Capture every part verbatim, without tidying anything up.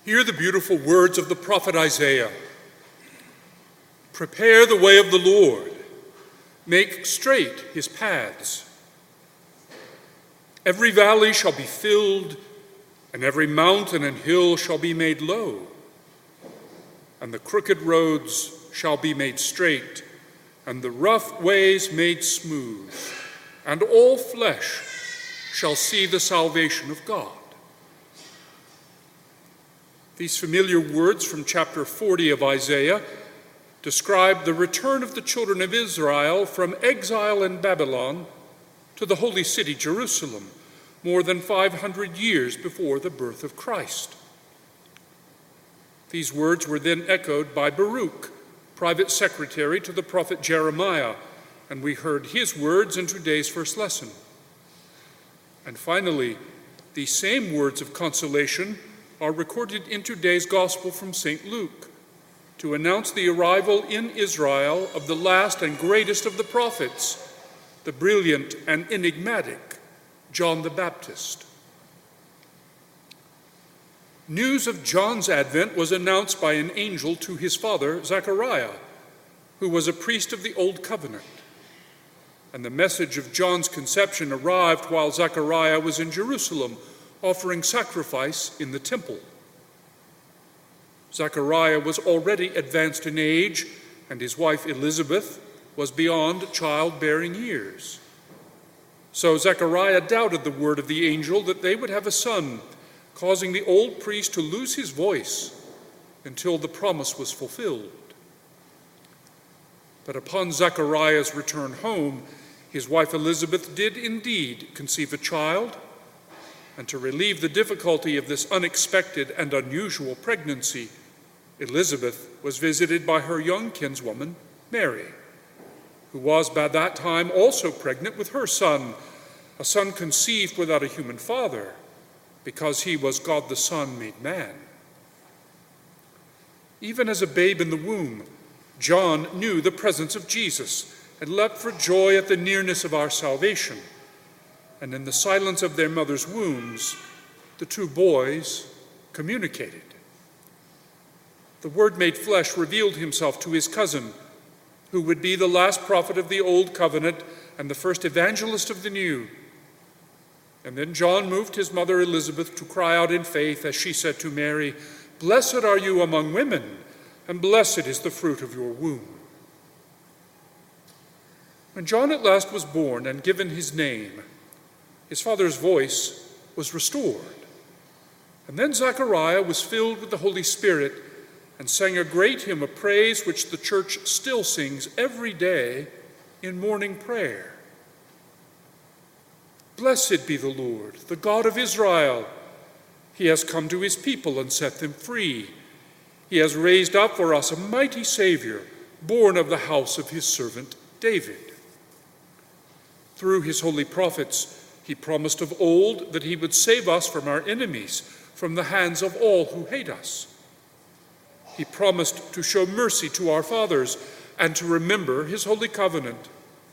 Hear the beautiful words of the prophet Isaiah. Prepare the way of the Lord. Make straight his paths. Every valley shall be filled, and every mountain and hill shall be made low. And the crooked roads shall be made straight, and the rough ways made smooth. And all flesh shall see the salvation of God. These familiar words from chapter forty of Isaiah describe the return of the children of Israel from exile in Babylon to the holy city Jerusalem, more than five hundred years before the birth of Christ. These words were then echoed by Baruch, private secretary to the prophet Jeremiah, and we heard his words in today's first lesson. And finally, these same words of consolation are recorded in today's gospel from Saint Luke to announce the arrival in Israel of the last and greatest of the prophets, the brilliant and enigmatic John the Baptist. News of John's advent was announced by an angel to his father, Zechariah, who was a priest of the Old Covenant. And the message of John's conception arrived while Zechariah was in Jerusalem, offering sacrifice in the temple. Zechariah was already advanced in age, and his wife Elizabeth was beyond childbearing years. So Zechariah doubted the word of the angel that they would have a son, causing the old priest to lose his voice until the promise was fulfilled. But upon Zechariah's return home, his wife Elizabeth did indeed conceive a child, and to relieve the difficulty of this unexpected and unusual pregnancy, Elizabeth was visited by her young kinswoman, Mary, who was by that time also pregnant with her son, a son conceived without a human father, because he was God the Son made man. Even as a babe in the womb, John knew the presence of Jesus and leapt for joy at the nearness of our salvation. And in the silence of their mother's wombs, the two boys communicated. The Word made flesh revealed himself to his cousin, who would be the last prophet of the Old Covenant and the first evangelist of the New. And then John moved his mother Elizabeth to cry out in faith as she said to Mary, "Blessed are you among women, and blessed is the fruit of your womb." When John at last was born and given his name, his father's voice was restored. And then Zechariah was filled with the Holy Spirit and sang a great hymn of praise which the church still sings every day in morning prayer. Blessed be the Lord, the God of Israel. He has come to his people and set them free. He has raised up for us a mighty Savior, born of the house of his servant David. Through his holy prophets, he promised of old that he would save us from our enemies, from the hands of all who hate us. He promised to show mercy to our fathers and to remember his holy covenant.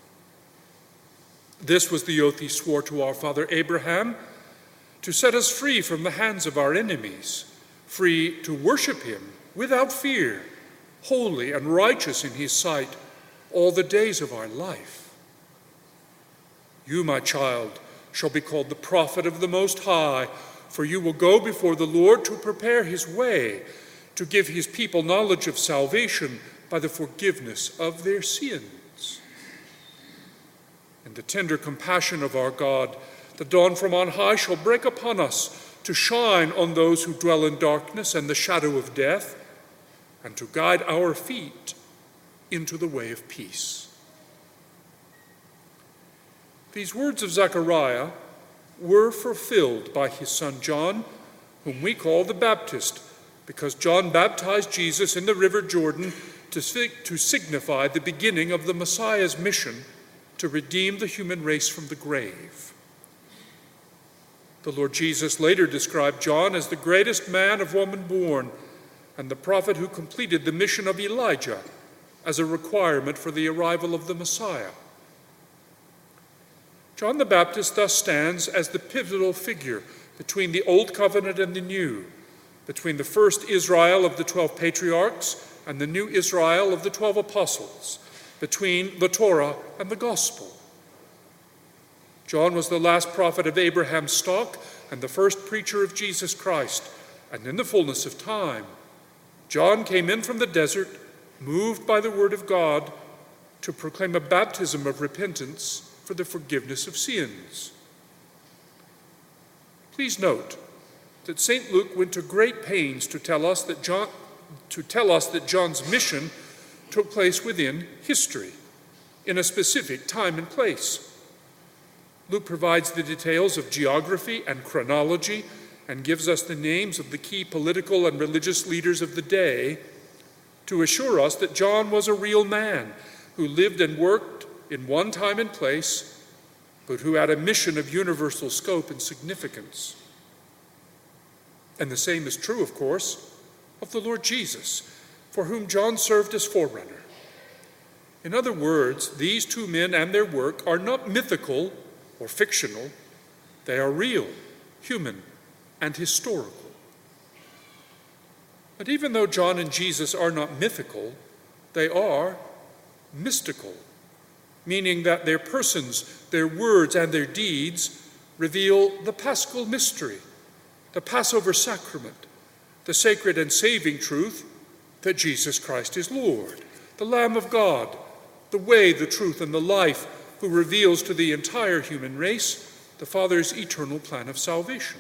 This was the oath he swore to our father Abraham, to set us free from the hands of our enemies, free to worship him without fear, holy and righteous in his sight all the days of our life. You, my child, shall be called the prophet of the Most High, for you will go before the Lord to prepare his way, to give his people knowledge of salvation by the forgiveness of their sins. In the tender compassion of our God, the dawn from on high shall break upon us to shine on those who dwell in darkness and the shadow of death, and to guide our feet into the way of peace. These words of Zechariah were fulfilled by his son John, whom we call the Baptist, because John baptized Jesus in the river Jordan to, to signify the beginning of the Messiah's mission to redeem the human race from the grave. The Lord Jesus later described John as the greatest man of woman born and the prophet who completed the mission of Elijah as a requirement for the arrival of the Messiah. John the Baptist thus stands as the pivotal figure between the Old Covenant and the New, between the first Israel of the twelve patriarchs and the new Israel of the twelve apostles, between the Torah and the gospel. John was the last prophet of Abraham's stock and the first preacher of Jesus Christ, and in the fullness of time, John came in from the desert, moved by the word of God, to proclaim a baptism of repentance for the forgiveness of sins. Please note that Saint Luke went to great pains to tell us that John, to tell us that John's mission took place within history, in a specific time and place. Luke provides the details of geography and chronology and gives us the names of the key political and religious leaders of the day to assure us that John was a real man who lived and worked in one time and place, but who had a mission of universal scope and significance. And the same is true, of course, of the Lord Jesus, for whom John served as forerunner. In other words, these two men and their work are not mythical or fictional. They are real, human, and historical. But even though John and Jesus are not mythical, they are mystical, meaning that their persons, their words, and their deeds reveal the Paschal mystery, the Passover sacrament, the sacred and saving truth that Jesus Christ is Lord, the Lamb of God, the way, the truth, and the life, who reveals to the entire human race the Father's eternal plan of salvation.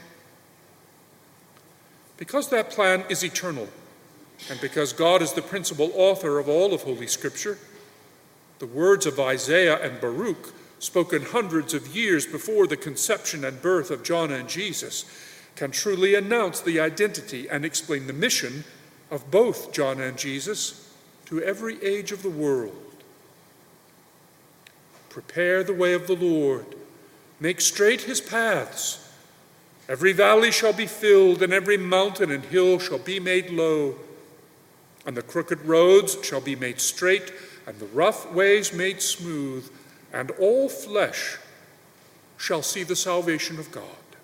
Because that plan is eternal, and because God is the principal author of all of Holy Scripture, the words of Isaiah and Baruch, spoken hundreds of years before the conception and birth of John and Jesus, can truly announce the identity and explain the mission of both John and Jesus to every age of the world. Prepare the way of the Lord. Make straight his paths. Every valley shall be filled, and every mountain and hill shall be made low. And the crooked roads shall be made straight, and the rough ways made smooth, and all flesh shall see the salvation of God.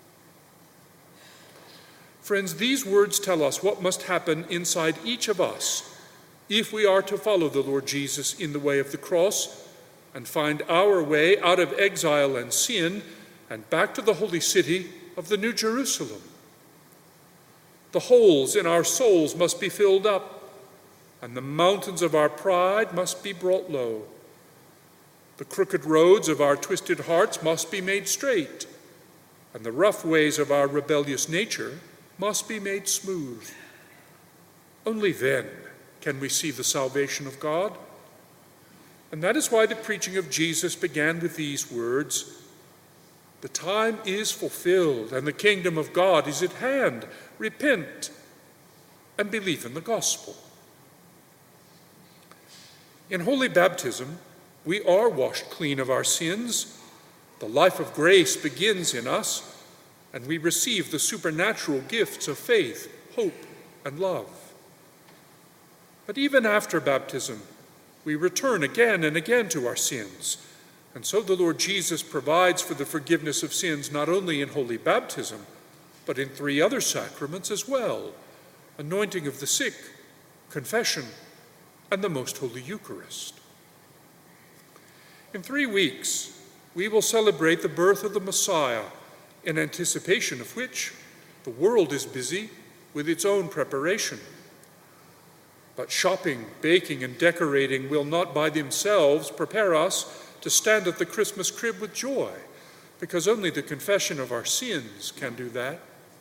Friends, these words tell us what must happen inside each of us if we are to follow the Lord Jesus in the way of the cross and find our way out of exile and sin and back to the holy city of the New Jerusalem. The holes in our souls must be filled up, and the mountains of our pride must be brought low. The crooked roads of our twisted hearts must be made straight, and the rough ways of our rebellious nature must be made smooth. Only then can we see the salvation of God. And that is why the preaching of Jesus began with these words, "The time is fulfilled, and the kingdom of God is at hand. Repent and believe in the gospel." In holy baptism, we are washed clean of our sins. The life of grace begins in us, and we receive the supernatural gifts of faith, hope, and love. But even after baptism, we return again and again to our sins. And so the Lord Jesus provides for the forgiveness of sins not only in holy baptism, but in three other sacraments as well: anointing of the sick, confession, and the Most Holy Eucharist. In three weeks, we will celebrate the birth of the Messiah, in anticipation of which the world is busy with its own preparation. But shopping, baking, and decorating will not by themselves prepare us to stand at the Christmas crib with joy, because only the confession of our sins can do that.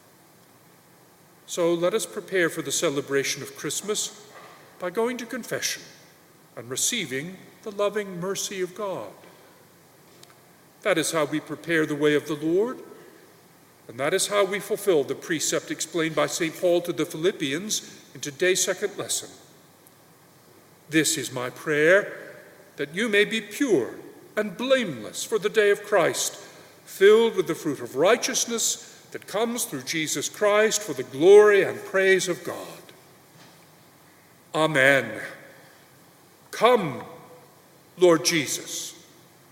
So let us prepare for the celebration of Christmas by going to confession and receiving the loving mercy of God. That is how we prepare the way of the Lord, and that is how we fulfill the precept explained by Saint Paul to the Philippians in today's second lesson. "This is my prayer, that you may be pure and blameless for the day of Christ, filled with the fruit of righteousness that comes through Jesus Christ for the glory and praise of God." Amen. Come, Lord Jesus.